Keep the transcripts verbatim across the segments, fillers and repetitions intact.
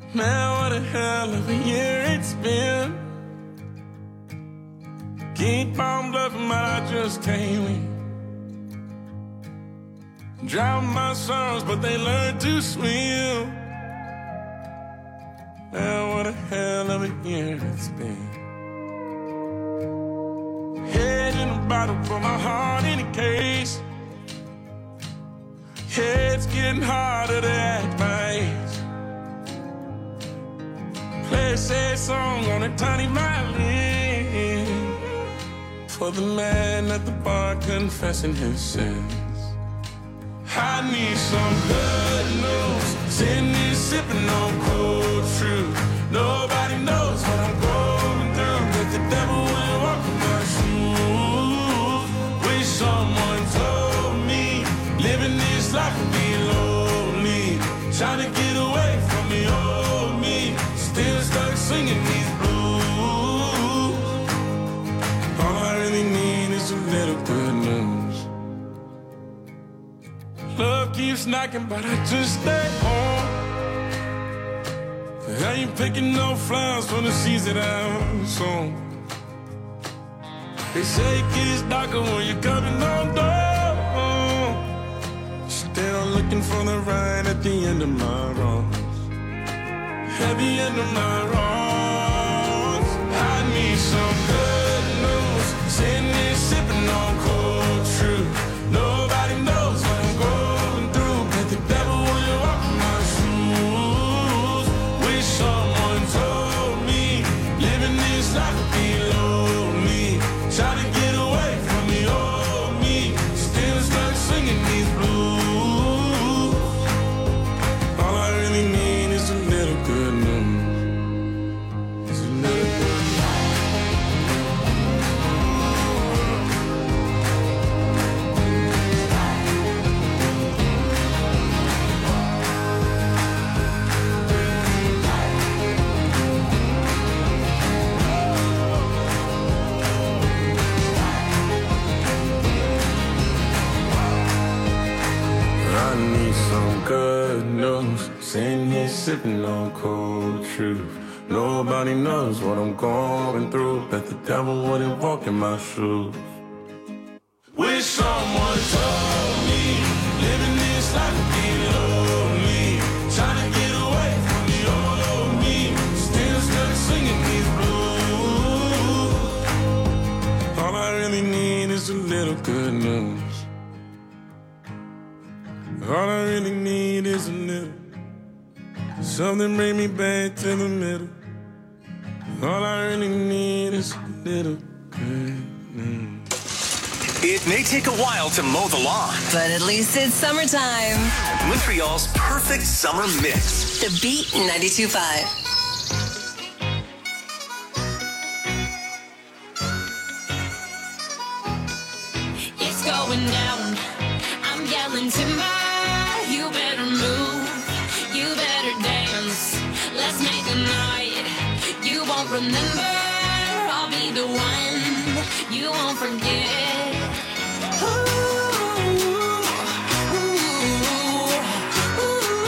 Man, what a hell of a year it's been. Keep on bluffing, but I just can't win. Drown my sorrows, but they learn to swim. Man, what a hell of a year it's been. Head in a bottle, put my heart in a case. Yeah, it's getting harder to act my age. Play a sad song on a tiny violin for the man at the bar confessing his sins. I need some good news. Sitting here sipping on cold truth. Nobody knows what I'm going through, but the devil will walk in my shoes. Wish someone told me living this life would be lonely. Trying to get away from the old me. Still stuck singing these blues. All I really need is a little good news. Love keeps knocking, but I just stay home. I ain't picking no flowers for the seeds that I'm sown. They say it gets darker when you're coming on down. Still looking for the right at the end of my wrongs. At the end of my wrongs, I need some good news. Sitting here sipping on cold truth. Nobody knows what I'm going through, but the devil will walk in my shoes. Wish someone told me living this life would be lonely. Try to get away from the old me. Still stuck singing these blues. All I really need is a little good news. It's a little good I need some good news. Sitting here sipping on cold truth. Nobody knows what I'm going through, but the devil wouldn't walk in my shoes. Wish someone told me living this life would be lonely. Trying to get away from the old me. Still stuck singing these blues. All I really need is a little good news. All I really need is a little. Something bring me back to the middle. All I really need is a little good news. It may take a while to mow the lawn, but at least it's summertime. Montreal's perfect summer mix. The Beat ninety-two point five. It's going down. I'm yelling timber. You better move. You better dance. Let's make a night you won't remember. I'll be the one you won't forget. Ooh, ooh, ooh,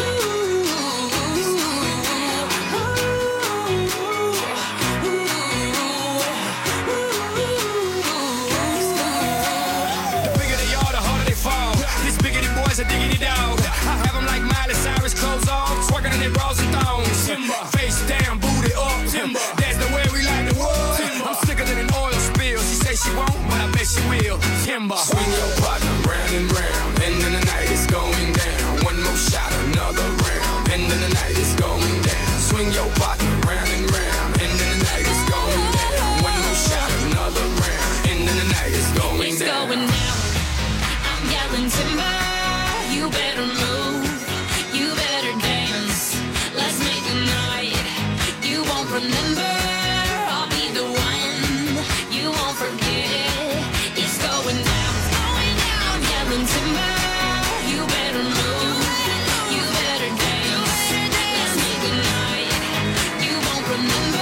The bigger they are, the harder they fall. This bigger than boys, a diggity dog. I have them like Miley Cyrus, clothes off, twerking in their bras and thongs. Timber. Face down, booty up. Timber. That's the way we like the world. Timber. I'm sicker than an oil spill. She say she won't, but I bet she will. Timber. Swing your partner round and round, and then the night is going down. One more shot, another round, and then the night is going down. Swing your partner round and round, and then the night is going down. One more shot, another round, and then the night is going it's down. going down. I'm yelling timber. You better move. You better dance. Let's make a night you won't remember. I'll be the one you won't forget. It's going down. It's going down. I'm yelling timber. You better move. You better dance. Let's make a night you won't remember.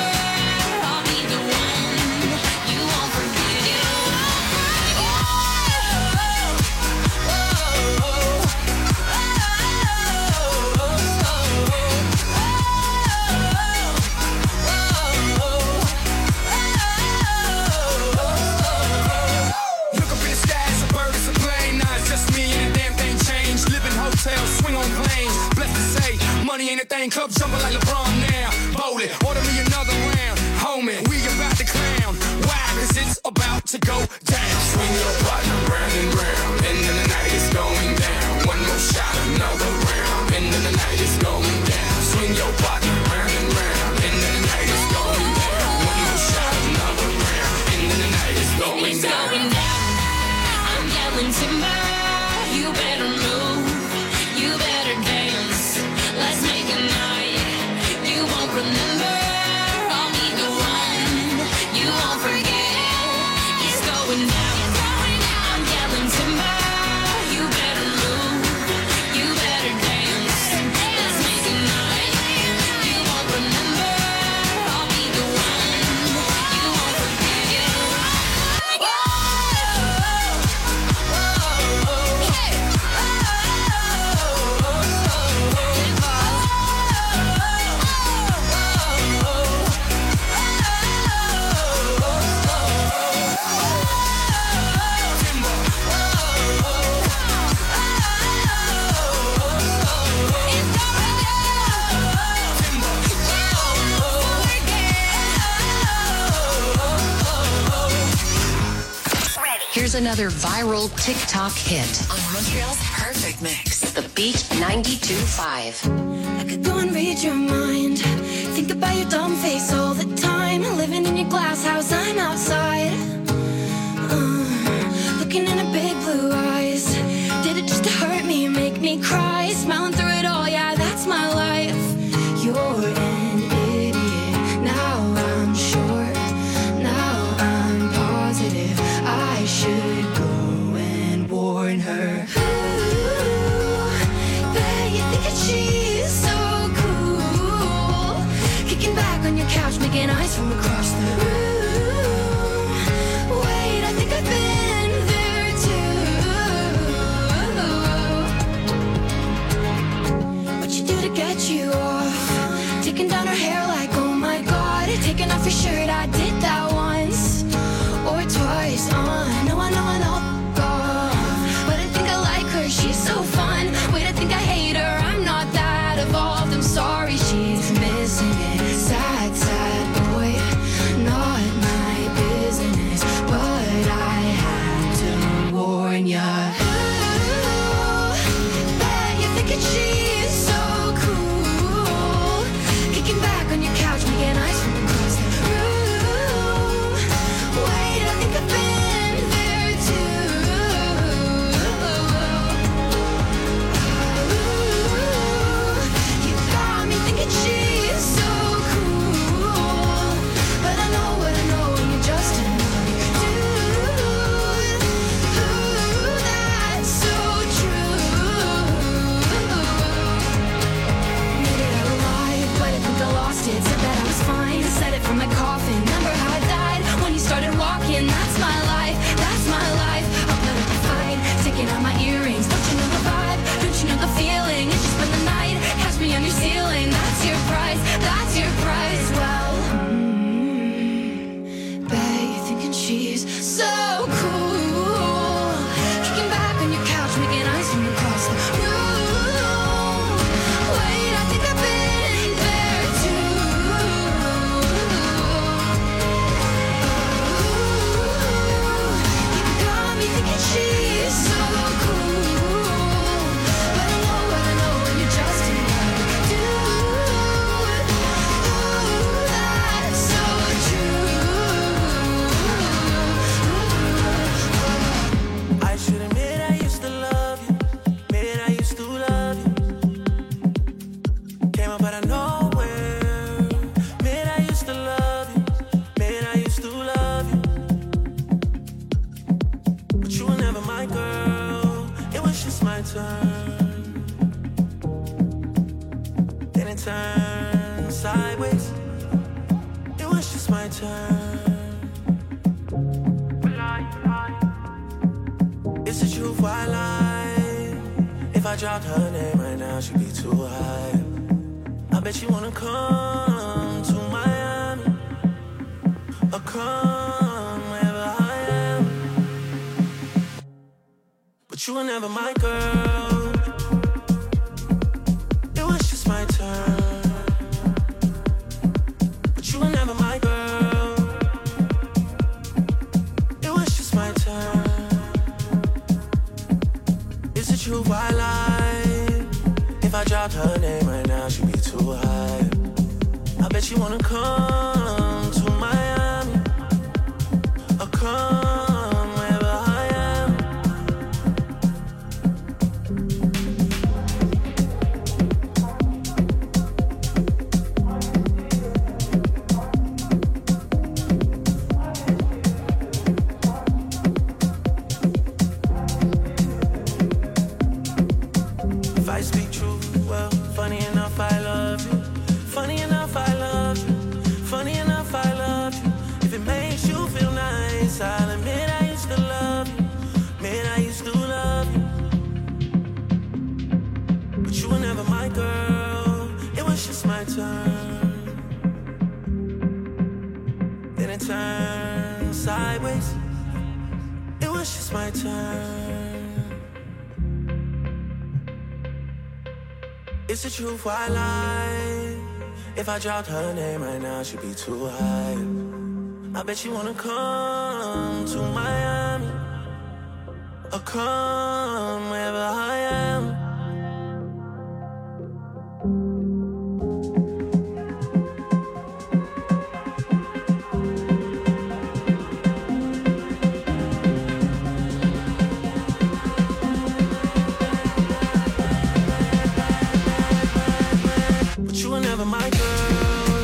Champagne cup jumping like LeBron now. Bowl it, order me another round. Homie, we about to clown. Why? Cause it's about to go down. Swing your partner round and round. And then the night is going down. One more shot, another round. And then the night is going down. Swing your partner round and round. And then the night is going down. One more shot, another round. And then the night is going It's down. going down. I'm yelling timber. You better move. You better dance. Let's make a night you won't remember. I'll be the one you won't forget. It's going down. I'm yelling timber. You better move. You better dance. Let's make a night you won't remember. I'll be the one you won't forget. Whoa, whoa, hey, Here's another viral TikTok hit on Montreal's Perfect Mix. The Beat ninety-two point five. I could go and read your mind. Think about your dumb face all the time. Living in your glass house, I'm outside. Uh, looking in her big blue eyes. Did it just to hurt me, make me cry? Smiling through it all, yeah, that's my life. You're an idiot. Now I'm sure. Now I'm positive. I should go and warn her. Ooh, bet you think that she's so cool. Kicking back on your couch, making eyes from across the room. Wait, I think I've been there too. What you do to get you off? Taking down her hair like, oh my god. Taking off your shirt, I did that once or twice. Uh, no, I know, I know. Oh, but I think I like her, she's so fun. Wait, I think I hate her, I'm not that evolved. I'm sorry, she's missing it. Sad, sad boy, not my business. But I had to warn ya. Ooh, bet you're thinking she's so cool. Kicking back on your couch, making eyes from across the room. Wait, I think I've been there too. Ooh, you got me thinking she's so cool. But I know what I know, and you're just another dude. Ooh, that's so true. Made it out alive, but I think I lost it. Said that I was fine, said it from my coffin. Remember how I died when you started walking? That's my life, that's my life. I'll put up a fight, taking out my earrings. Don't you know the vibe? Don't you know the feeling? It's just spend the night, catch me on your ceiling. That's your price, that's your price. Well, mm, bet you're thinking she's so cool. Kicking back on your couch, making eyes from across the room. Wait, I think I've been there too. You got me thinking she's so cool. But I know what I know, and you're just another dude. Ooh, that's so true. I should admit I used to love you. Admit I used to love you. Came up out of nowhere. Admit I used to love you. Admit I used to love you. But you were never my girl. It was just my turn. Then it turned sideways. It was just my turn. It's the truth, why lie? If I dropped her name right now, she'd be too high. I bet you wanna come to Miami or come wherever I am. But you were never my girl. It was just my turn. truth, why lie? If I dropped her name right now, she'd be too high. I bet you wanna come to Miami, or come wherever I am. If I speak truth, well, funny enough, I love you. Funny enough, I love you. Funny enough, I love you. If it makes you feel nice, I'll admit I used to love you. Man, I used to love you. But you were never my girl. It was just my turn. Then it turned sideways. It was just my turn. It's the truth, why lie? If I dropped her name right now, she'd be too high. I bet you wanna come to Miami, or come wherever I am. But you were never my girl.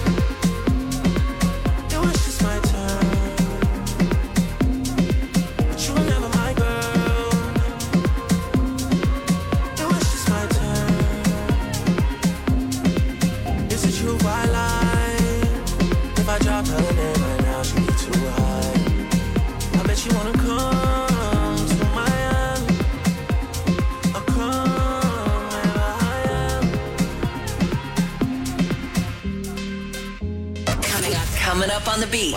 It was just my turn. But you were never my girl. It was just my turn. Is it true, why lie? If I dropped her name right now, she'd be too high. I bet you wanna come to Miami, or come wherever I am. Coming up, coming up on the beat.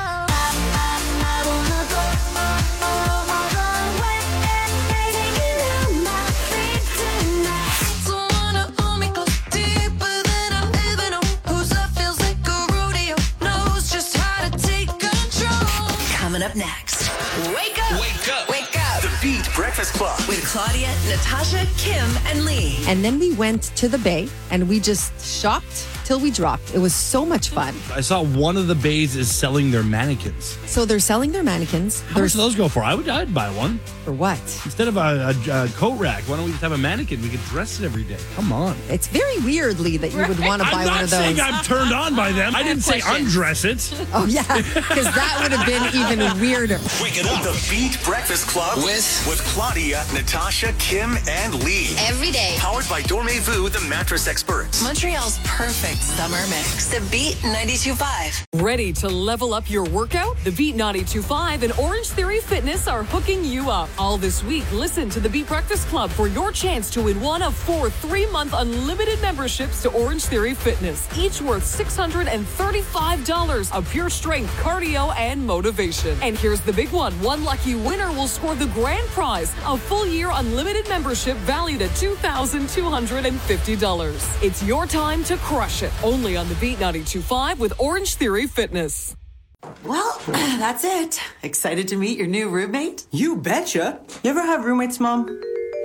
Wanna hold me close, deeper than I've ever known. Whose love feels like a rodeo, knows just how to take control. Coming up next. Wake up! Wake up. Wake up! The Beat Breakfast Club. With Claudia, Natasha, Kim, and Lee. And then we went to the bay and we just shopped till we dropped. It was so much fun. I saw one of the bays is selling their mannequins. So they're selling their mannequins. How They're much do those go for? I would, I'd buy one. for what? Instead of a, a, a coat rack, why don't we just have a mannequin? We could dress it every day. Come on. It's very weird, Lee, that you would want to buy I'm one not of those. saying I'm turned on by them. I didn't say undress it. Oh, yeah, because that would have been even weirder. Wake it up. The Beat Breakfast Club with with Claudia, Natasha, Kim, and Lee. Every day. Powered by Dormez-vous, the mattress experts. Montreal's perfect summer mix. The Beat ninety-two point five. Ready to level up your workout? The Beat ninety-two point five and Orange Theory Fitness are hooking you up. All this week, listen to the Beat Breakfast Club for your chance to win one of four three-month unlimited memberships to Orange Theory Fitness, each worth six hundred thirty-five dollars of pure strength, cardio, and motivation. And here's the big one. One lucky winner will score the grand prize, a full year unlimited membership valued at two thousand two hundred fifty dollars. It's your time to crush it. Only on the Beat ninety-two point five with Orange Theory Fitness. Well, that's it. Excited to meet your new roommate? You betcha. You ever have roommates, Mom?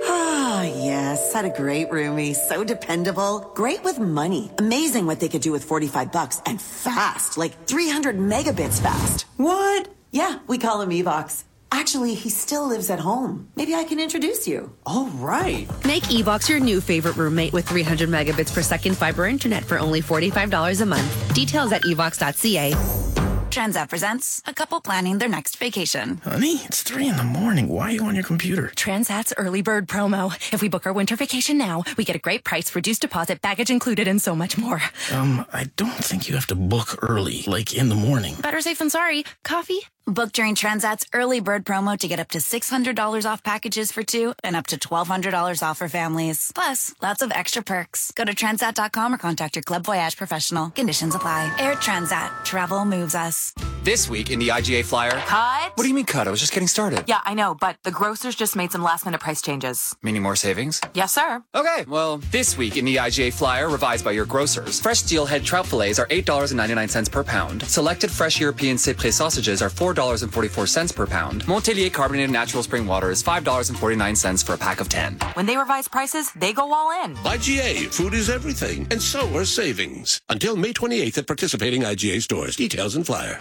Ah, yes. Had a great roomie. So dependable. Great with money. Amazing what they could do with forty-five bucks. And fast. Like three hundred megabits fast. What? Yeah, we call him Evox. Actually, he still lives at home. Maybe I can introduce you. All right. Make Evox your new favorite roommate with three hundred megabits per second fiber internet for only forty-five dollars a month. Details at evox dot c a. Transat presents a couple planning their next vacation. Honey, it's three in the morning. Why are you on your computer? Transat's early bird promo. If we book our winter vacation now, we get a great price, reduced deposit, baggage included, and so much more. Um, I don't think you have to book early, like in the morning. Better safe than sorry. Coffee? Book during Transat's early bird promo to get up to six hundred dollars off packages for two and up to twelve hundred dollars off for families. Plus, lots of extra perks. Go to transat dot com or contact your Club Voyage professional. Conditions apply. Air Transat. Travel moves us. This week in the I G A Flyer. Cut? What do you mean cut? I was just getting started. Yeah, I know, but the grocers just made some last minute price changes. Meaning more savings? Yes, sir. Okay, well, this week in the I G A Flyer, revised by your grocers, fresh steelhead trout fillets are eight dollars and ninety-nine cents per pound. Selected fresh European Cypress sausages are four dollars dollars and forty-four cents per pound. Montelier carbonated natural spring water is five dollars and forty-nine cents for a pack of ten. When they revise prices, they go all in. I G A, food is everything, and so are savings. Until May twenty-eighth at participating I G A stores. Details and flyer.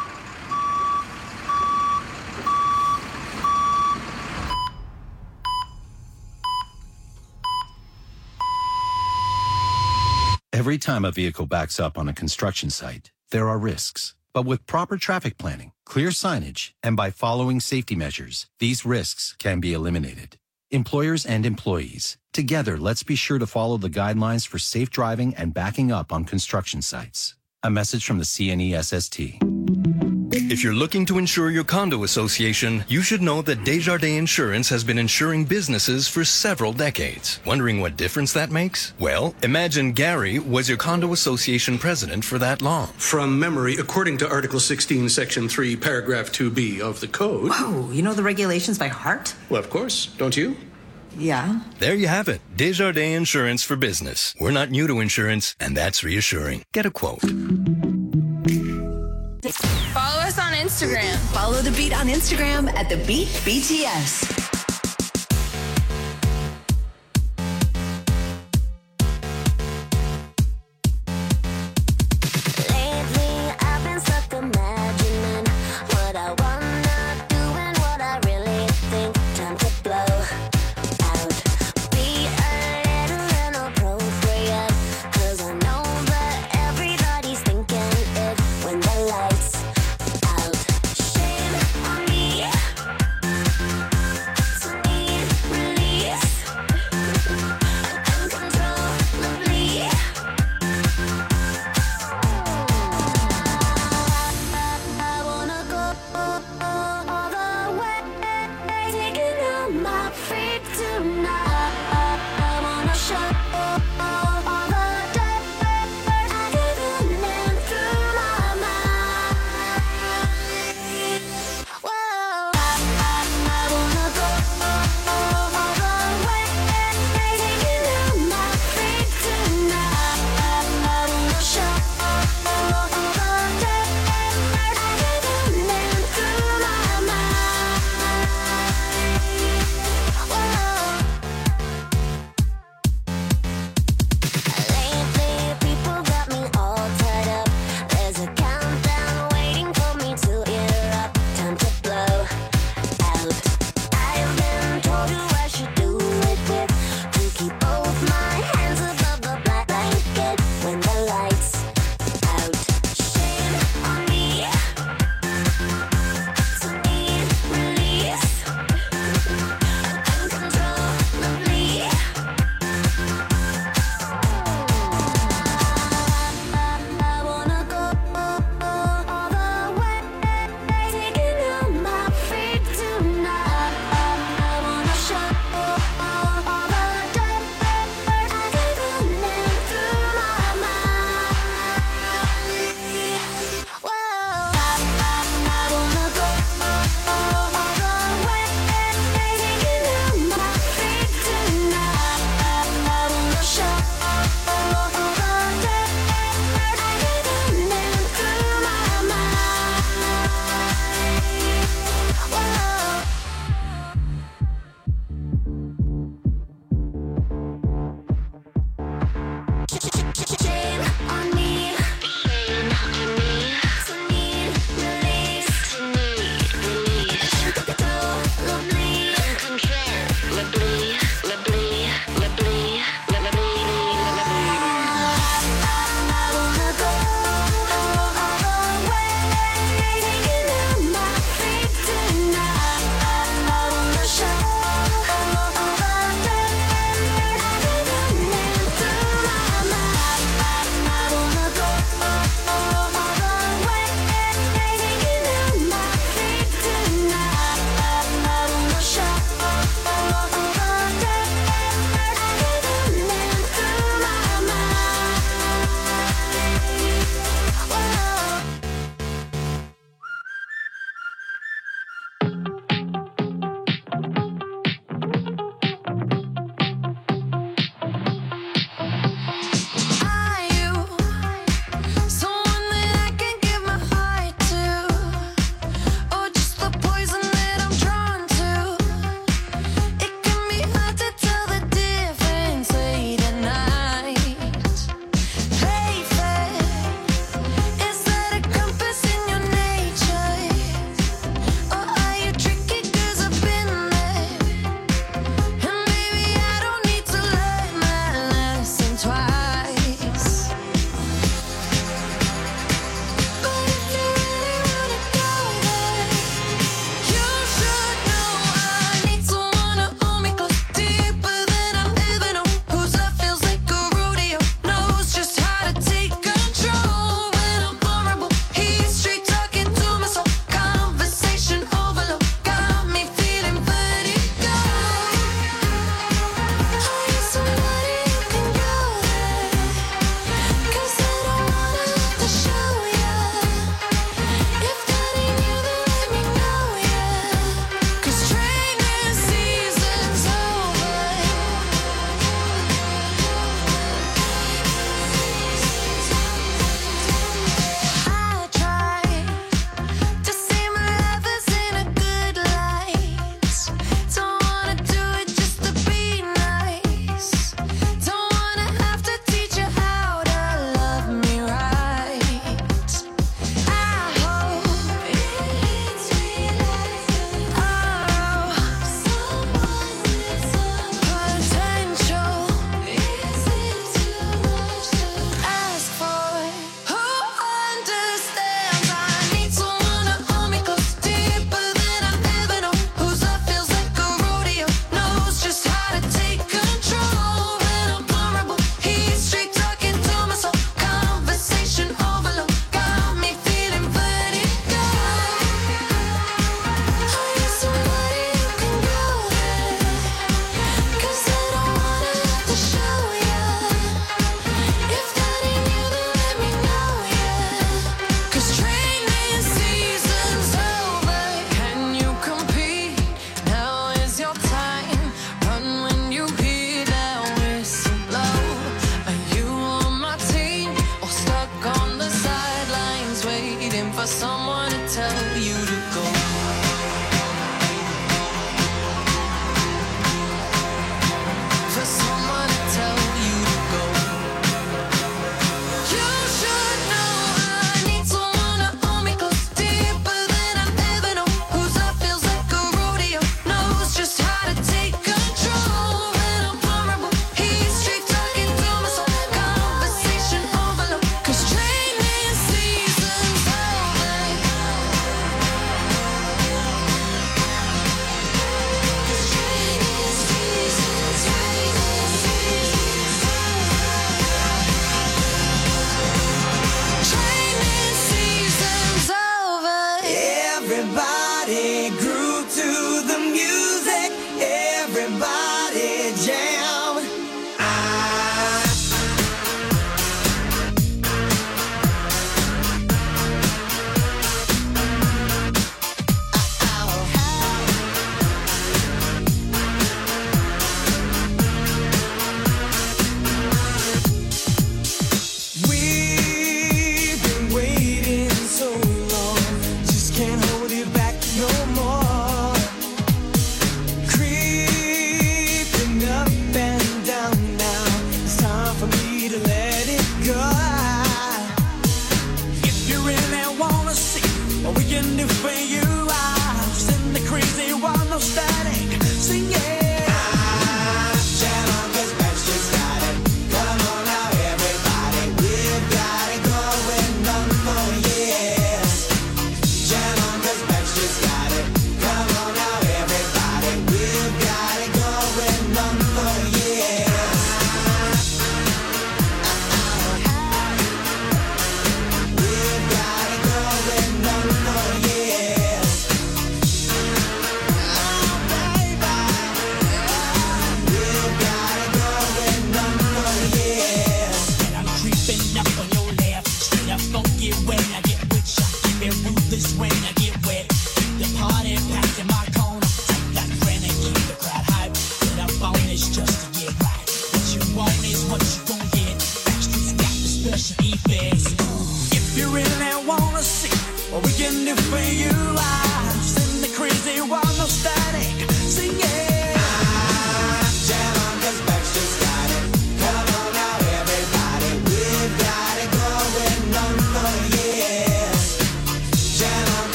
Every time a vehicle backs up on a construction site, there are risks. But with proper traffic planning, clear signage, and by following safety measures, these risks can be eliminated. Employers and employees, together, let's be sure to follow the guidelines for safe driving and backing up on construction sites. A message from the C N E S S T. If you're looking to insure your condo association, you should know that Desjardins Insurance has been insuring businesses for several decades. Wondering what difference that makes? Well, imagine Gary was your condo association president for that long. From memory, according to Article sixteen, Section three, Paragraph two B of the Code. Whoa, you know the regulations by heart? Well, of course. Don't you? Yeah. There you have it. Desjardins Insurance for Business. We're not new to insurance, and that's reassuring. Get a quote. Follow us on Instagram. Follow The Beat on Instagram at The Beat B T S.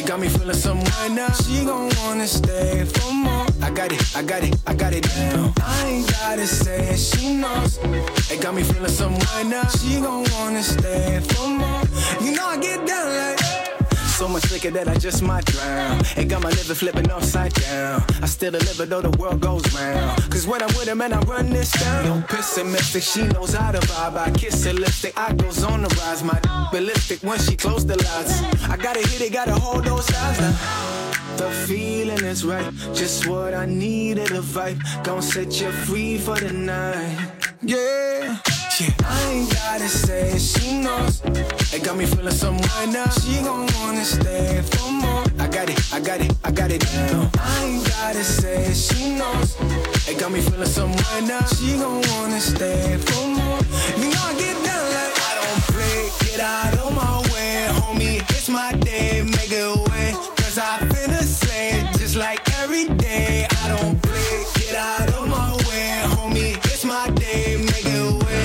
It got me feeling some way now. She gon' wanna stay for more. I got it, I got it, I got it down. I ain't gotta say it, she knows. It got me feeling some way now. She gon' wanna stay for more. You know I get down like so much liquor that I just might drown. It got my liver flipping upside down. I still deliver though the world goes round. Cause when I'm with her, man, I run this down. No pessimistic, she knows how to vibe. I kiss her lipstick, I goes on the rise. My ballistic when she close the lights. I gotta hit it, gotta hold those eyes now. The feeling is right, just what I needed, a vibe. Gon' set you free for the night. Yeah. Yeah. I ain't gotta say it, she knows. It got me feeling some way now. She gon' wanna stay for more. I got it, I got it, I got it down. I ain't gotta say it, she knows. It got me feeling some way now. She gon' wanna stay for more. You know I get down like I don't play. Get out of my way, homie. It's my day, make it way. Cause I finna slay it just like every day. I don't play. Get out of my way, homie. It's my day, make it way.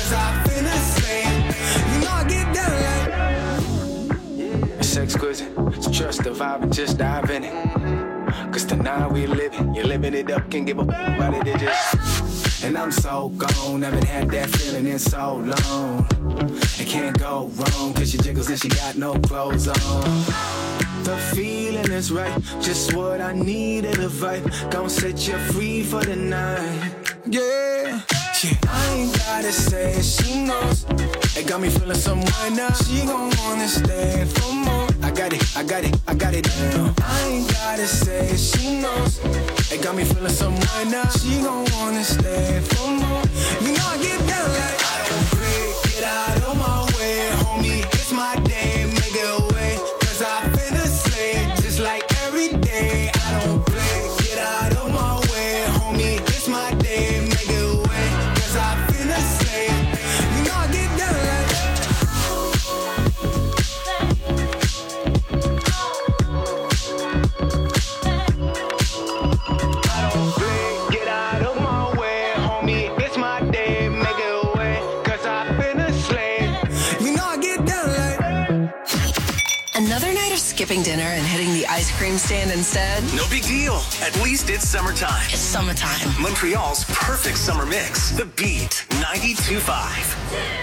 Exquisite, so trust the vibe and just dive in it. Cause tonight we living, you're living it up, can't give a f about it, it just. And I'm so gone, haven't had that feeling in so long. It can't go wrong, cause she jiggles and she got no clothes on. The feeling is right, just what I needed, a vibe. Gon' set you free for the night. Yeah. Yeah. I ain't gotta say it, she knows. It got me feeling some way now. She gon' wanna stay for more. I got it, I got it, I got it down. I ain't gotta say it, she knows. It got me feeling some way now. She gon' wanna stay for more. You know I get down like I don't play. Get out of my way, homie. It's my day, make it away. Cause I finna slay it just like every day. I don't play. Get out of my way, homie. It's my day, make it away. Cause I finna slay it. You know I get down like I don't play. Get out of my way, homie. It's my day, make it away. Cause I finna slay it. You know I get down like Another night of skipping dinner and hitting the ice cream stand instead? No big deal. At least it's summertime. It's summertime. Montreal's perfect summer mix. The Beat ninety-two point five.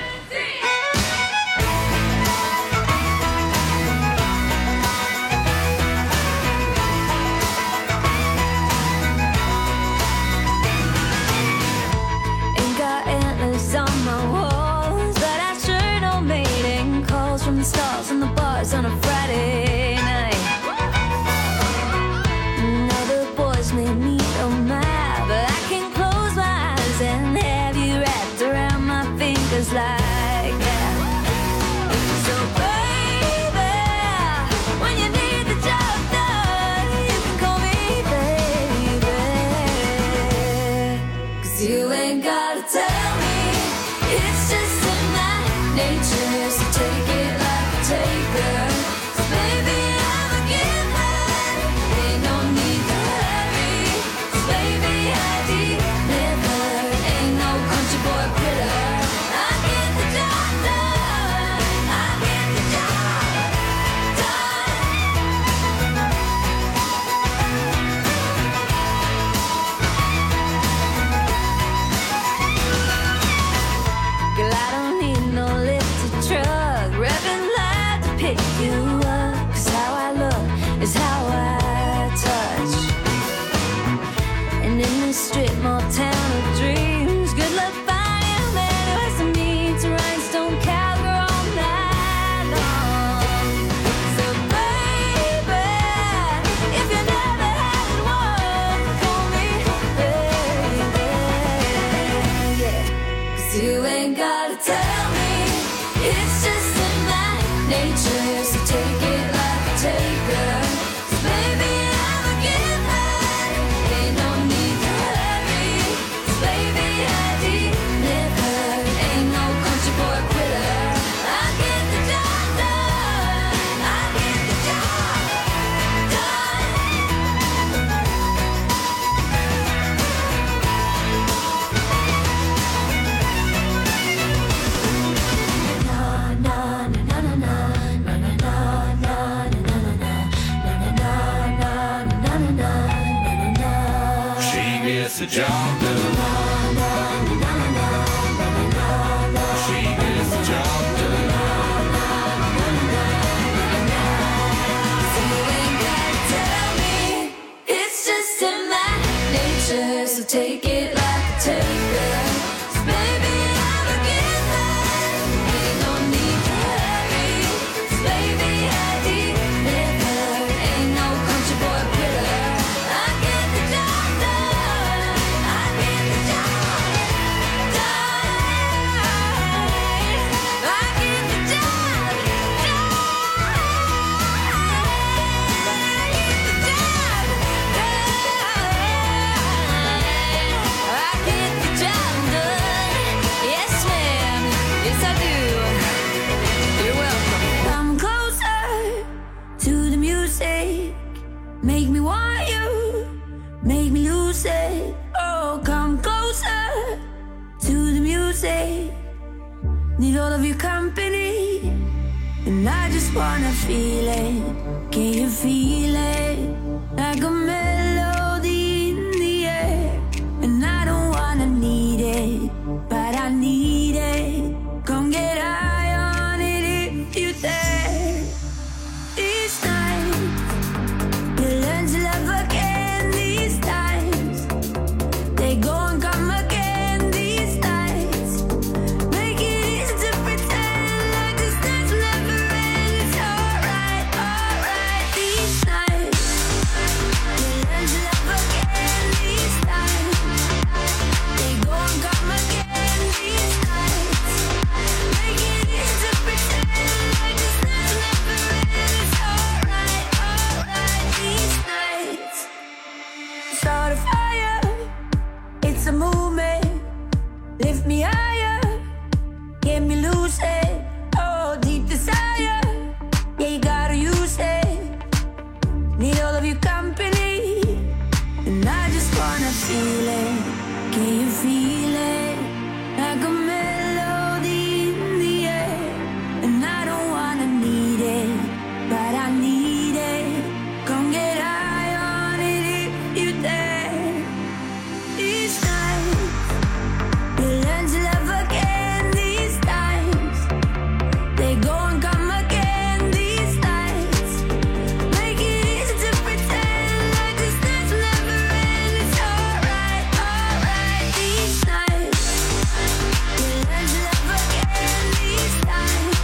Ain't got antlers on my walls, but I sure don't mating calls from the stars and the bars on a Friday night. Now the boys may need a map, but I can close my eyes and have you wrapped around my fingers like gets the job done. She gets the job done. So you ain't gotta tell me, it's just in my nature. So take it like a taker. 'Cause baby, I'm a giver. Ain't no need to hurry. 'Cause baby, I deliver. Ain't no country boy quitter. I get the job done. I get the job done. I get the job done. I get the job done. I get the job done. Yes, ma'am. Yes, I do. You're welcome. Come closer to the music. Make me want you. Make me lose it. Oh, come closer to the music. Need all of your company. And I just wanna feel it. Can you feel it? Like a melody in the air. And I don't wanna need it, but I need it. Come get high on it if you dare. These nights, you learn to love again. These times, they go and come again. These nights, make it easy to pretend like this nights will never end. It's alright, alright. These nights, you learn to love again. These times, they go and come again. These nights, make it easy to pretend like this nights will never end. It's alright, alright. These nights, start a fire. It's a movement. Lift me higher. Get me lucid. Oh, deep desire. Yeah, you gotta use it. Need all of your company. And I just wanna feel it. Can you feel it? Like a melody in the air. And I don't wanna need it, but I need it. Come get high on it if you dare. These nights, you learn to love again. These times, they go and come again. These nights, make it easy to pretend like this nights will never end. It's alright, alright. These nights, you learn to love again. These times,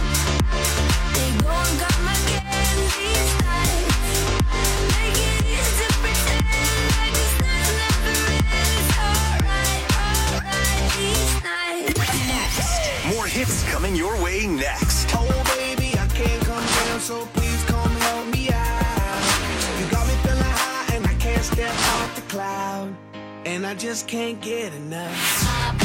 they go and come again. These nights, make it easy to pretend like this nights will never end. It's alright, alright. These nights. Next. More hits coming your way next. Oh, baby, I can't come down, so please come help me out. You got me feeling high, and I can't step off the cloud. And I just can't get enough.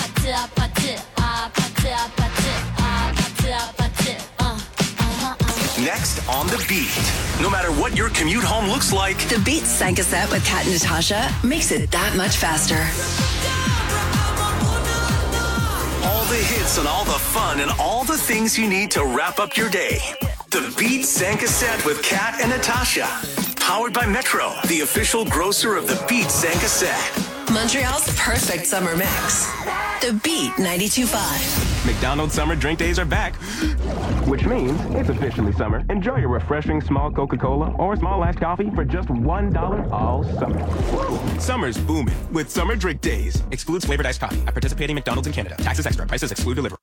Next on The Beat. No matter what your commute home looks like, The Beat Sank Cassette with Kat and Natasha makes it that much faster. all the hits and all the fun and all the things you need to wrap up your day. The Beat Sank Cassette with Kat and Natasha. Powered by Metro, the official grocer of The Beat Sank Cassette. Montreal's perfect summer mix. The Beat ninety-two point five. McDonald's summer drink days are back, which means it's officially summer. Enjoy your refreshing small Coca-Cola or small iced coffee for just one dollar all summer. Summer's booming with summer drink days. Excludes flavored iced coffee at participating McDonald's in Canada. Taxes extra. Prices exclude delivery.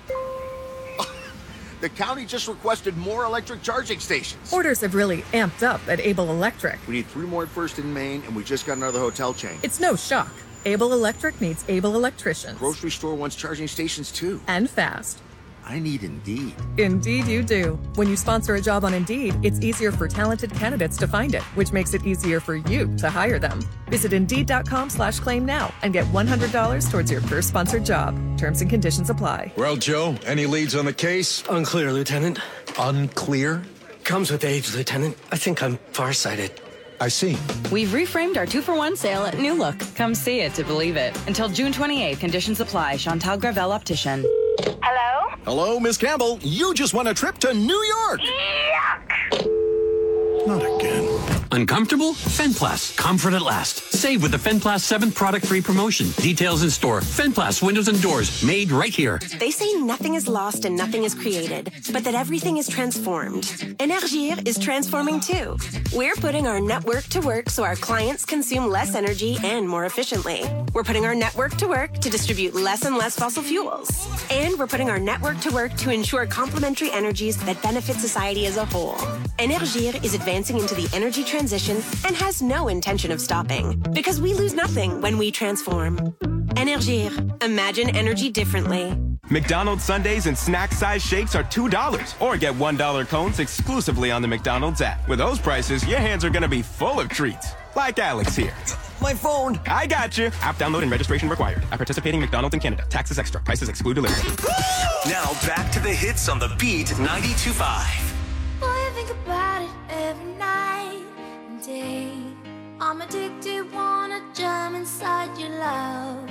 The county just requested more electric charging stations. Orders have really amped up at Able Electric. We need three more at First in Maine, and we just got another hotel chain. It's no shock. Able Electric needs able electricians. Grocery store wants charging stations too. And fast. I need Indeed. Indeed you do. When you sponsor a job on Indeed, it's easier for talented candidates to find it, which makes it easier for you to hire them. Visit Indeed.com slash claim now and get one hundred dollars towards your first sponsored job. Terms and conditions apply. Well, Joe, any leads on the case? Unclear, Lieutenant. Unclear? Comes with age, Lieutenant. I think I'm farsighted. I see. We've reframed our two for one sale at New Look. Come see it to believe it. Until June twenty-eighth, conditions apply. Chantal Gravel Optician. Hello? Hello, Miss Campbell. You just won a trip to New York. Yuck! Not again. Uncomfortable? Fenplast. Comfort at last. Save with the Fenplast seventh product free promotion. Details in store. Fenplast windows and doors. Made right here. They say nothing is lost and nothing is created, but that everything is transformed. Energir is transforming too. We're putting our network to work so our clients consume less energy and more efficiently. We're putting our network to work to distribute less and less fossil fuels. And we're putting our network to work to ensure complementary energies that benefit society as a whole. Energir is advancing into the energy transition and has no intention of stopping. Because we lose nothing when we transform. Energir. Imagine energy differently. McDonald's Sundaes and snack-size shakes are two dollars. Or get one dollar cones exclusively on the McDonald's app. With those prices, your hands are going to be full of treats. Like Alex here. My phone. I got you. App download and registration required. At participating McDonald's in Canada. Taxes extra. Prices exclude delivery. Now back to the hits on the Beat ninety-two point five. Boy, I think about it every night and day. I'm addicted, wanna jump inside your love.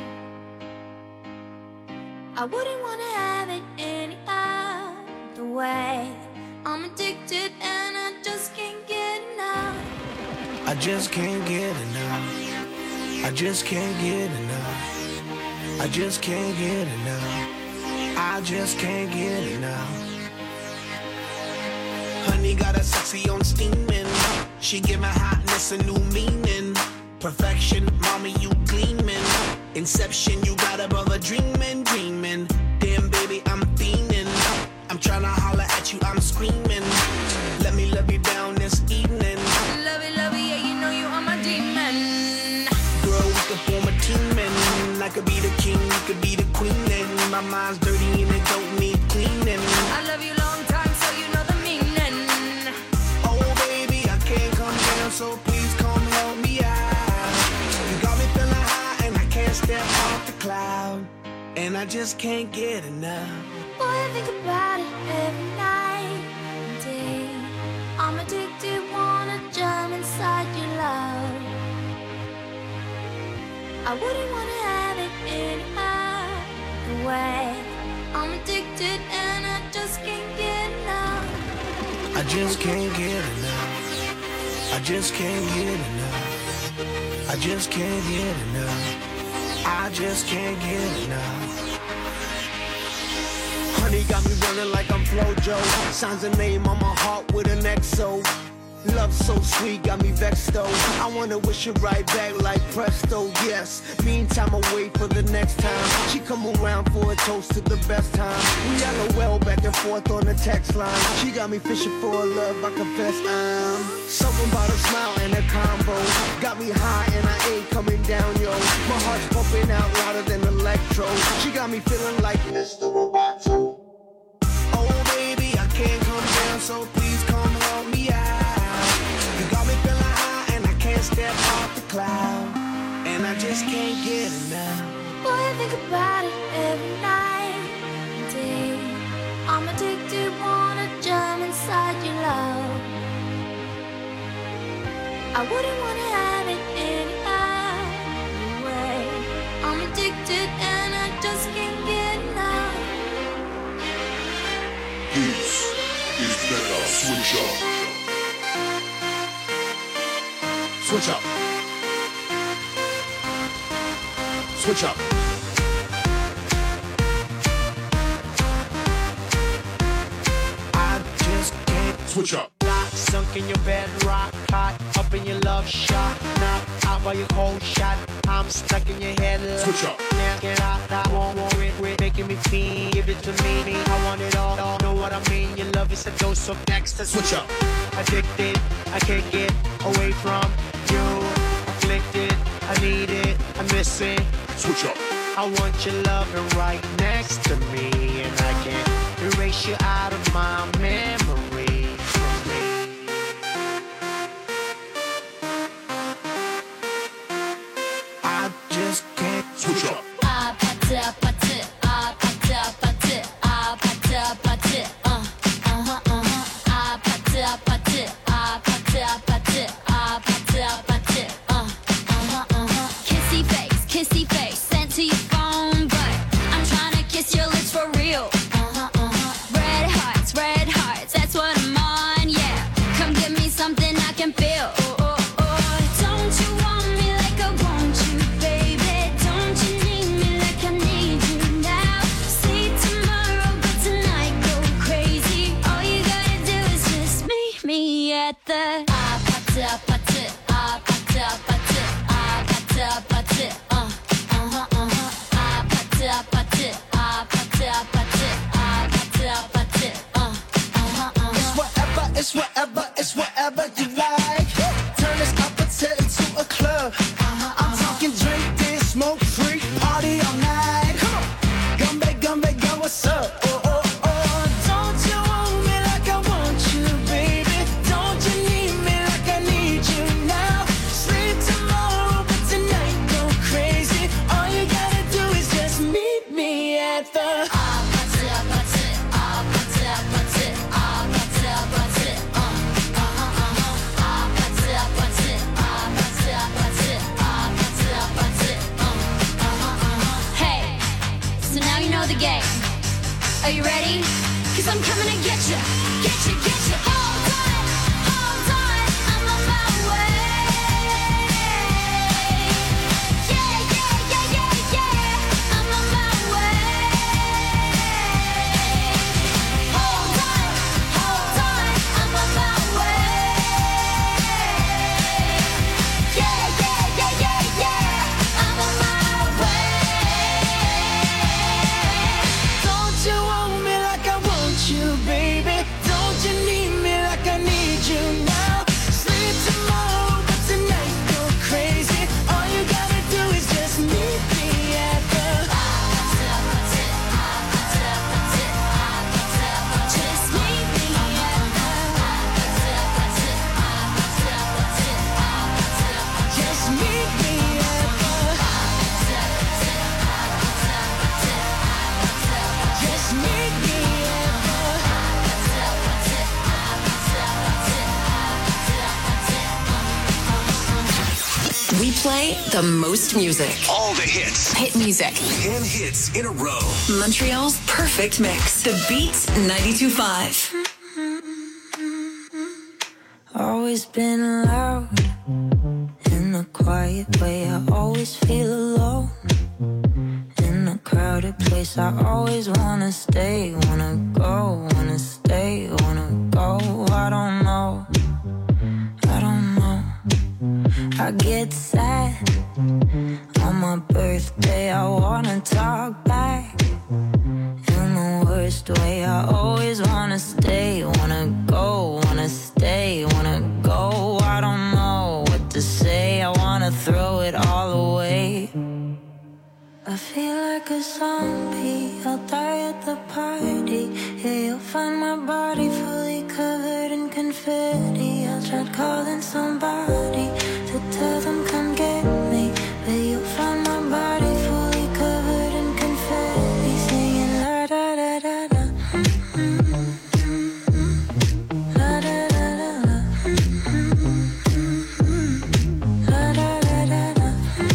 I wouldn't wanna have it any other way. I'm addicted and I just can't get enough. I just can't get enough. I just can't get enough. I just can't get enough. I just can't get enough. Honey got a sexy on steaming. She give my hotness a new meaning. Perfection, mommy, you gleaming. Inception, you got a brother dreaming, dreaming. Damn, baby, I'm fiending. I'm tryna holler at you, I'm screaming. Let me love you down this evening. Love it, love it, yeah, you know you are my demon. Girl, we could form a team and I could be the king, you could be the queen. And my mind's dirty and it don't need cleaning. I love you long time, so you know the meaning. Oh, baby, I can't come down, so please come help me out. You got me feeling high and I can't step off the cloud. And I just can't get enough. Boy, I think about it every night and day. I'm addicted, wanna jump inside your love. I wouldn't wanna have it any other way. I'm addicted and I just can't get enough. I just can't get enough. I just can't get enough. I just can't get enough. I just can't get enough. Honey got me running like I'm Flojo. Signs a name on my heart with an X O. Love so sweet, got me vexed though. I wanna wish it right back like presto, yes. Meantime, I wait for the next time. She come around for a toast to the best time. We LOL back and forth on the text line. She got me fishing for a love, I confess I'm something about a smile and a combo. Got me high and I ain't coming down, yo. My heart's pumping out louder than electro. She got me feeling like Mister Roboto. Oh baby, I can't come down, so please come help me out. Step off the cloud, and I just can't get enough. Boy, I think about it every night and day. I'm addicted, wanna jump inside your love. I wouldn't wanna have it any other way. I'm addicted and I just can't get enough. This is Mega Switch Up. Switch up. Switch up. I just can't switch up. Not sunk in your bed, rock hot, up in your love shot. Knock out by your cold shot. I'm stuck in your head. Switch up. Now get out, I won't worry, it, making me feel. Give it to me, I want it all, all. Know what I mean? Your love is a dose of next. Switch up. Addicted, I can't get away from you. Afflicted, I need it, I miss it. Switch up. I want your loving right next to me, and I can't erase you out of my memory. I just can't switch up. I put up, put it, I put up, put it, I put up, put it, uh, uh-huh, uh-huh. I put up, put it, I put up, put it, I put up, put it, uh, uh-huh, uh-huh. Kissy face, kissy face, sent to your phone, but I'm trying to kiss your lips for real. Uh-huh, uh-huh. Red hearts, red hearts. It's whatever, it's whatever you like. Turn this appetite into a club. I'm talking drink, dance, smoke, free, party all night. Come on, Gumbe, Gumbe, go, what's up? Oh, oh, oh. Don't you want me like I want you, baby? Don't you need me like I need you now? Sleep tomorrow, but tonight go crazy. All you gotta do is just meet me at the the game. Are you ready? Cause I'm coming to get you, get you, get you. Hold on, hold on, I'm on my way. Yeah, yeah, yeah, yeah, yeah, I'm on my way. Hold on, hold on, I'm on my way. Yeah, yeah, yeah, yeah, yeah, I'm on my way. You want me like I want you, baby. Don't you need me like I need you now? Sleep tomorrow, but tonight go crazy. All you gotta do is just meet me at the Just meet me at the Just meet me at the Just meet me at the We play the most music. All the hits. Hit music. ten hits in a row. Montreal's perfect mix. The Beats ninety-two point five. Always been loud in a quiet way. I always feel alone in a crowded place. I always wanna stay, wanna go, wanna stay, wanna go. I don't know, I don't know. I get sad on my birthday. I wanna talk back in the worst way. I always wanna stay, wanna go, wanna stay, wanna go. I don't know what to say. I wanna throw it all away. I feel like a zombie, I'll die at the party. Yeah, you'll find my body fully covered in confetti. I tried calling somebody to tell them come get me, but you'll find my body fully covered in confetti. Singing la da da da da. La da da da da. La da da da da.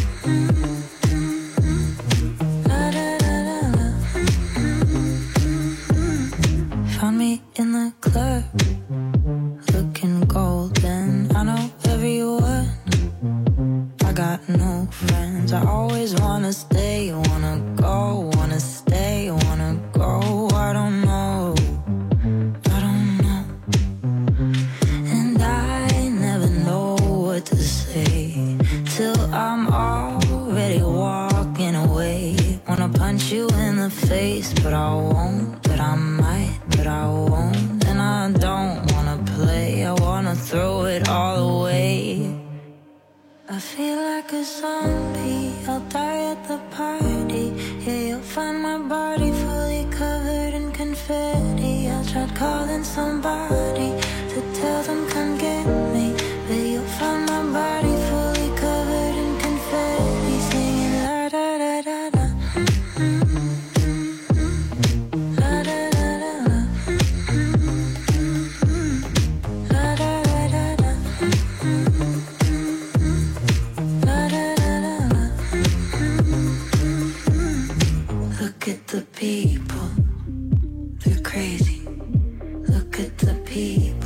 Found me in the club, looking golden. I know everyone, I got no friends. I always wanna stay, wanna go, wanna stay, wanna go. I don't know, I don't know. And I never know what to say till I'm already walking away. Wanna punch you in the face, but I won't, but I might, but I won't. And I don't wanna play, I wanna throw it all away. I feel like a zombie, I'll die at the party. Yeah, you'll find my body fully covered in confetti. I tried calling somebody to tell them come get me, but you'll find my body fully covered in confetti. Singing la da da da da. La da da da da. La da da da da. La da da da da. Look at the people, they're crazy. Look at the people.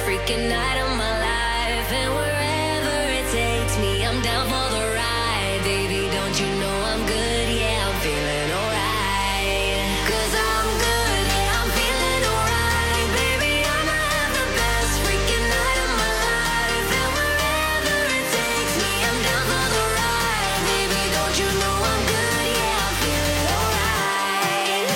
freaking night of my life. And wherever it takes me, I'm down for the ride. Baby, don't you know I'm good? Yeah, I'm feeling alright. Cause I'm good, yeah, I'm feeling alright. Baby, I'ma have the best freaking night of my life. And wherever it takes me, I'm down for the ride. Baby, don't you know I'm good? Yeah, I'm feeling alright.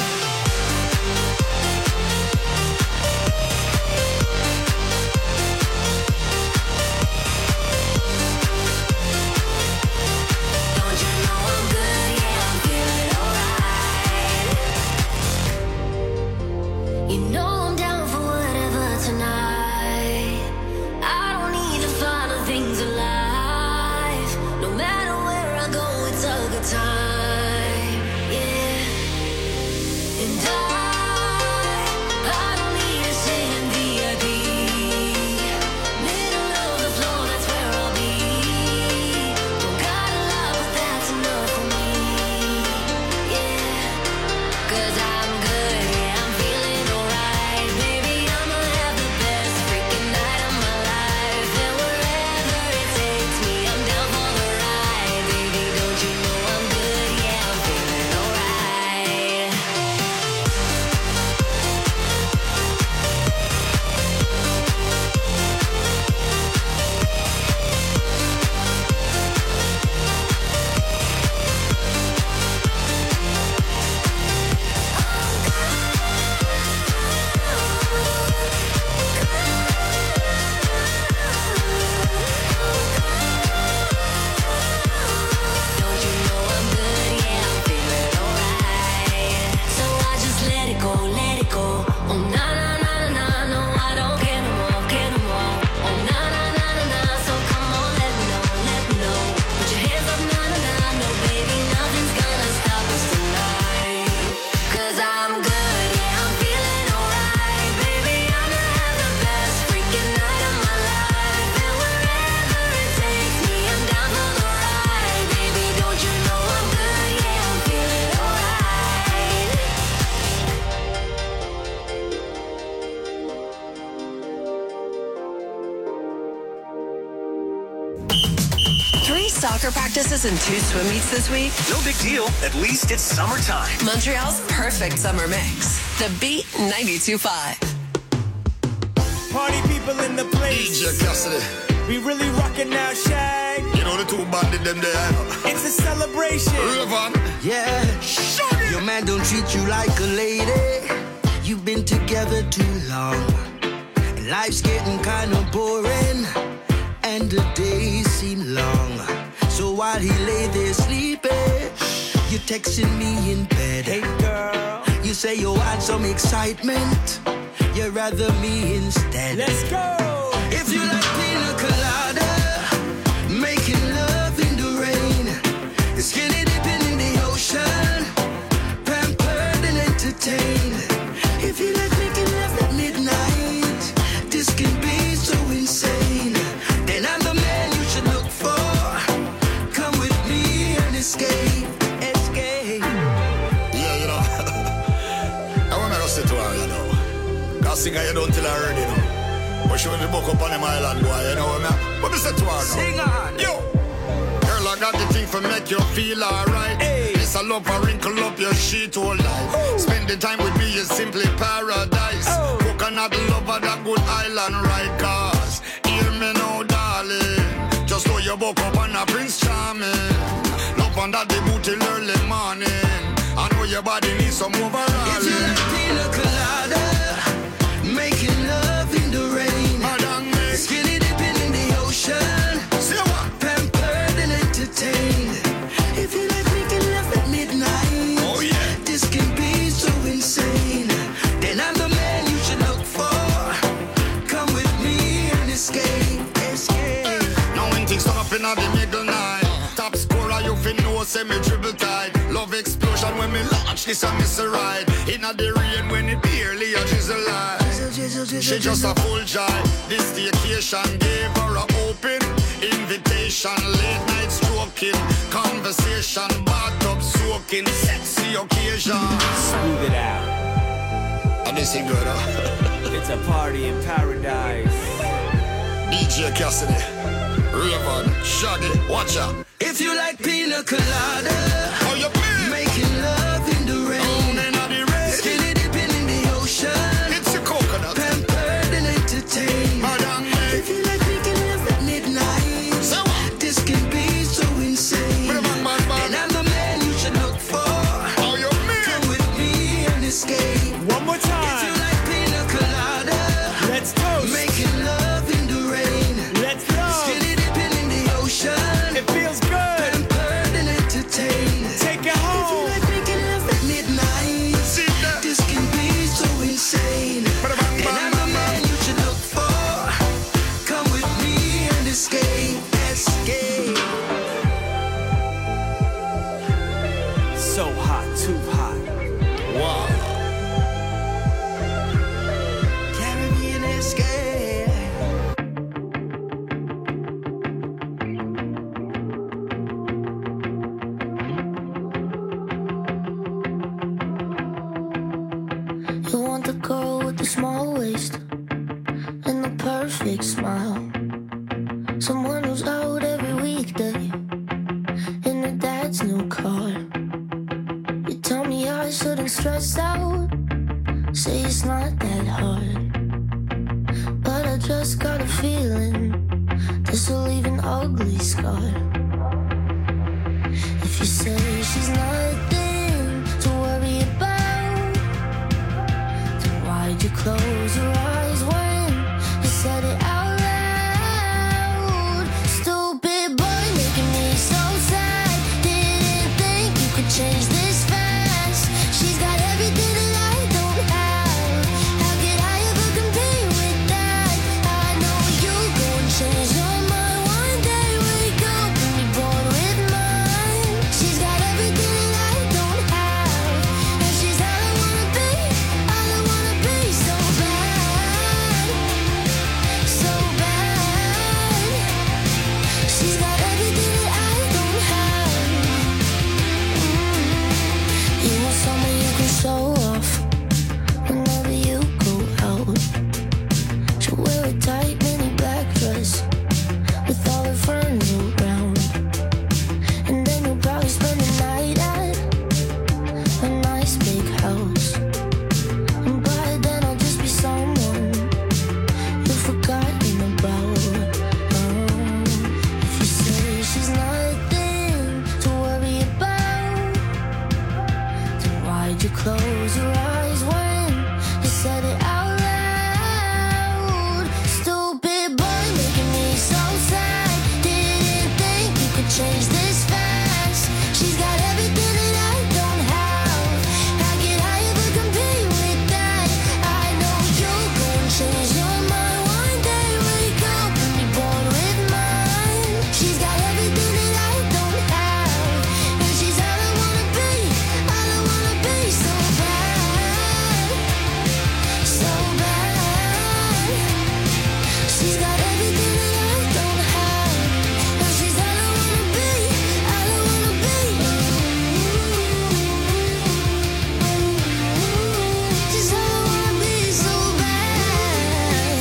Don't you know I'm good? Yeah, I'm feeling alright. You know I'm down for whatever tonight. I don't need to find the things alive. No matter where I go, it's a good time. Yeah. And I, I don't need to sit in V I P. Middle of the floor, that's where I'll be. Don't got a lot, but that's enough for me. Yeah. Cause I'm good, yeah, I'm feeling alright. Baby, I'ma have the best freaking night of my life. And wherever it takes me, I'm down for the ride. Baby, don't you know I'm good? Yeah, I'm feeling alright. Don't you know I'm good? Yeah, I'm feeling alright. So I just let it go, let it go. Oh na na na na na, no I don't care no more, care no more. Oh na na na na na, so come on, let me know, let me know. Put your hands up, na na na, no baby, nothing's gonna stop us tonight. Cause I'm good, yeah, I'm feeling alright. Baby, I'ma have the best freaking night of my life. And wherever it takes me, I'm down for the ride. Baby, don't you know I'm good? Yeah, I'm feeling alright. Three soccer practices and two swim meets this week? No big deal. At least it's summertime. Montreal's perfect summer mix. The Beat ninety-two point five. Party people in the place. D J Cassidy. We really rockin' now, Shag. You know the two bandit them there. It's a celebration. Raven. Yeah, your man don't treat you like a lady. You've been together too long, and life's getting kind of boring, and the days seem long. So while he lay there sleeping, you're texting me in bed. Hey girl, you say you want some excitement. You'd rather me instead. Let's go. If you like pina colada, making love in the rain, skinny dipping in the ocean, pampered and entertained. If you like making love at midnight, this can be so insane. Then I'm the man you should look for. Come with me and escape, escape. Yeah, you know. I want to go sit to her, you know. Cause singer you don't tell her already, you know. But she went to book up on them island, boy, you know what I mean? But me say to her now. Sing on. Yo. Girl, I got the thing for make you feel alright. Hey. It's a love for wrinkle up your sheet all life. Oh. Spending time with me is simply paradise. Oh. Coconut lover, that good island right. Cause hear me now, darling. Just throw your book up on a Prince Charming. Love under the boot till early morning. I know your body needs some overall. If you like pina colada, making love in the rain, Madam, me. skinny dipping in the ocean, Say what? pampered and entertained. If you like making love at midnight, Oh yeah. this can be so insane. Then I'm the man you should look for. Come with me and escape, escape. Now when things turn up in the middle night, top scorer you fin know say me dribble tight. Love explosion when me launch this a miss a ride. Inna the rain when it barely a drizzle light. She just a full joy. This vacation gave her a open invitation. Late night stroking, conversation, bathtub soaking, sexy occasion. Smooth it out. And this is good, huh? It's a party in paradise. D J Cassidy, Raven, Shaggy, watch out. If you like pina colada, how you feel? Making love in the rain, down in the rain, skinny dipping in the ocean. It's a coconut, pampered and entertained. Madam, if you like making love at midnight, so what? This can be so insane. Man, man, man. And I'm the man you should look for. How you mean? Come with me and escape. One more time. If you like pina colada, let's toast. Making love in the rain. Let's go. Skinny dipping in the ocean. It feels good. Pampered and entertained. Take it home. If you like making love at midnight, this can be so insane. And I'm the man you should look for. Come with me and escape. Escape. So hot, too hot. Wow. Caribbean escape. You want the girl with the small waist and the perfect smile. Someone who's out every weekday in her dad's new car. You tell me I shouldn't stress out, say it's not that hard. But I just got a feeling this will leave an ugly scar. If you say she's nothing to worry about, then why'd you close your eyes when you said it out loud? Stupid boy making me so sad. Didn't think you could change this fast. She's got everything that I don't have. How could I ever compete with that? I know you go and change your mind one day. Wake up and be bored with mine. She's got everything that I don't have, and she's all I wanna be. All I wanna be so bad, so bad. She's got everything that I don't have. Mm. You want someone you can show off whenever you go out. She'll wear a tight mini black dress with all her friends around, and then you'll probably spend the night at a nice big house. And by then I'll just be someone you've forgotten about. Oh, if you say she's nothing to worry about, then why'd you close your eyes when you said it out loud? Stupid boy making me so sad. Didn't think you could change this fast. She's got everything that I don't have. How could I ever compete with that? I know you'll go and change your mind one day. Wake up and be bored with mine. She's got everything that I don't have, and she's all I wanna be. All I wanna be so bad, so bad. She's got everything that I don't have, and she's all I wanna be. All I wanna be. She's all I wanna be so bad.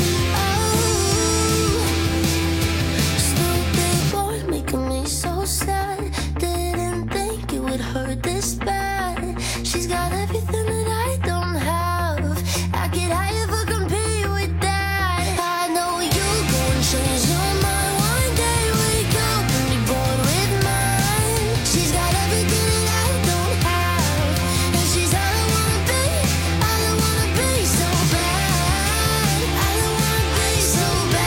Oh, stupid boy making me so sad. Didn't think it would hurt this bad. She's got everything that I don't have. How could I ever compete with that? I know you'll go and change your mind one day. Wake up and be bored with mine. She's got everything that I don't have, and she's all I wanna be. All I wanna be so bad. All I wanna be so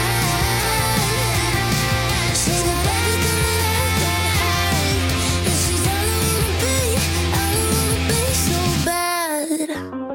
bad. She's got everything that I don't have, and she's all I wanna be. All I wanna be so bad.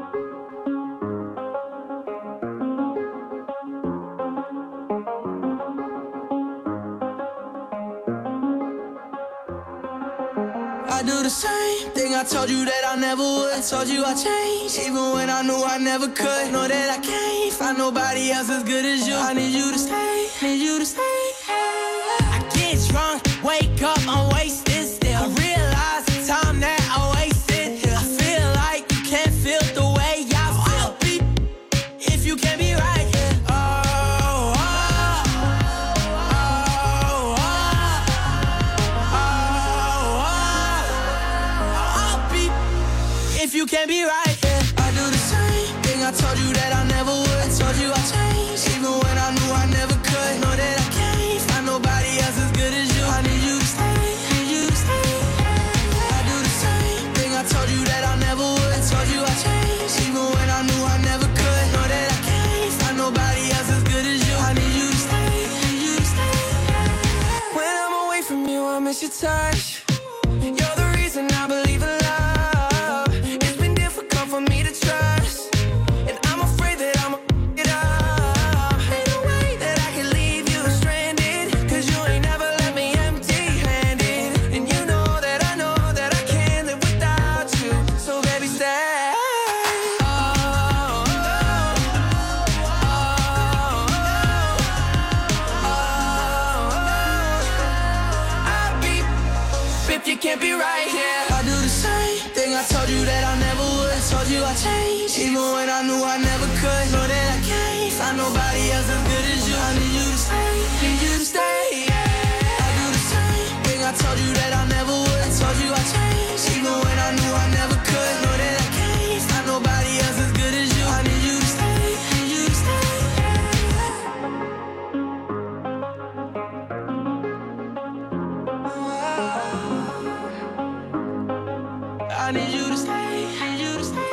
I do the same thing I told you that I never would. I told you I changed, even when I knew I never could. Know that I can't find nobody else as good as you. I need you to stay, need you to stay. I get drunk, wake up, I'm wasted still. I realize the time that I wasted. I feel like you can't feel the way I feel. If you can't be right, oh, oh, nobody else as good as you. I need you to stay, need you to stay. Yeah. I do the same thing. I told you that I never would. I told you I changed, even when I knew I never could. Know that I can't. It's not nobody else as good as you. I need you to stay, need you to stay. I need you to stay, need you to stay.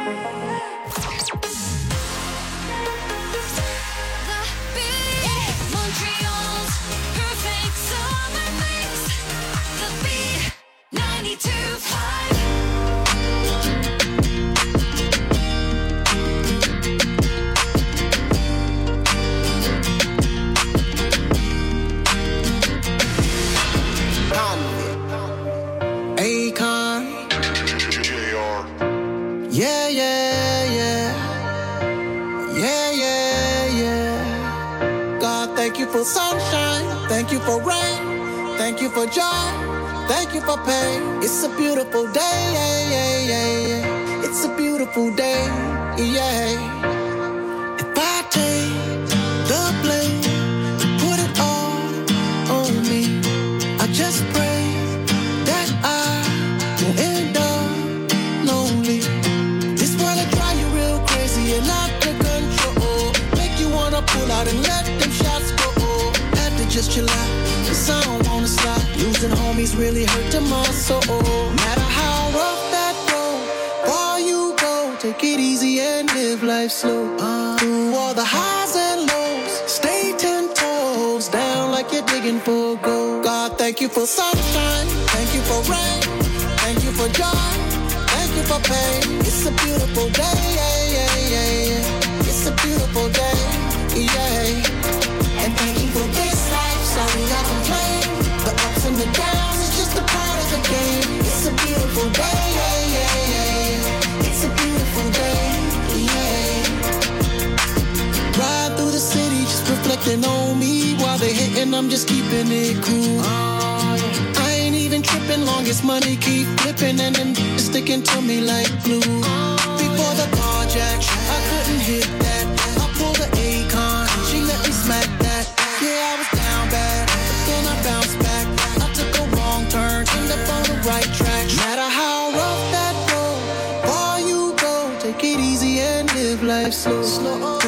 Montreal's perfect summer mix. The Beat ninety-two five. Akon. Yeah, yeah, yeah. Yeah, yeah, yeah. God, thank you for sunshine. Thank you for rain. Thank you for joy. Thank you for pain. It's a beautiful day. Yeah, yeah, yeah, yeah. It's a beautiful day. Yeah. If I take the blame, put it all on me. I just pray that I won't end up lonely. This wanna drive you real crazy and out of control. Make you wanna pull out and let them shots go. Have to just chill out, cause I don't wanna stop. Losing homies really hurt to my soul. No matter how rough that road, far you go, take it easy and live life slow. Uh, through all the highs and lows, stay ten toes down like you're digging for gold. God, thank you for sunshine. Thank you for rain. Thank you for joy. Thank you for pain. It's a beautiful day. Yeah, yeah, yeah, yeah. It's a beautiful day. Yeah. And thank you for this life. Sorry I complain. The ups and the downs is just a part of the game. It's a beautiful day. Yeah, yeah, yeah, yeah. It's a beautiful day. Yeah. Ride through the city, just reflecting on me. While they hating, I'm just keeping it cool. Oh, yeah. I ain't even tripping, long as money keep flipping and then sticking to me like glue. Oh, before yeah. The carjack, I couldn't hit that. I pulled the Akon, she let me smack that. Yeah, I was down bad, but then I bounced back. I took a wrong turn, ended up on the right track. No matter how rough that road, far you go, take it easy and live life slow. slow.